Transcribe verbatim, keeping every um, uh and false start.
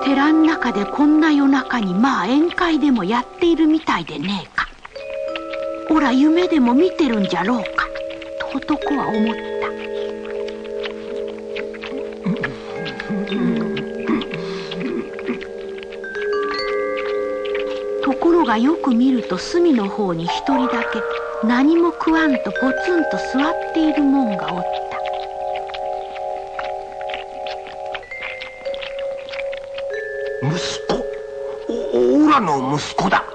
寺ん中でこんな夜中にまあ宴会でもやっているみたいでねえか。おら夢でも見てるんじゃろうかと男は思った。ところがよく見ると隅の方に一人だけ何も食わんとポツンと座っているもんがおった。 息子、お、おらの息子だ。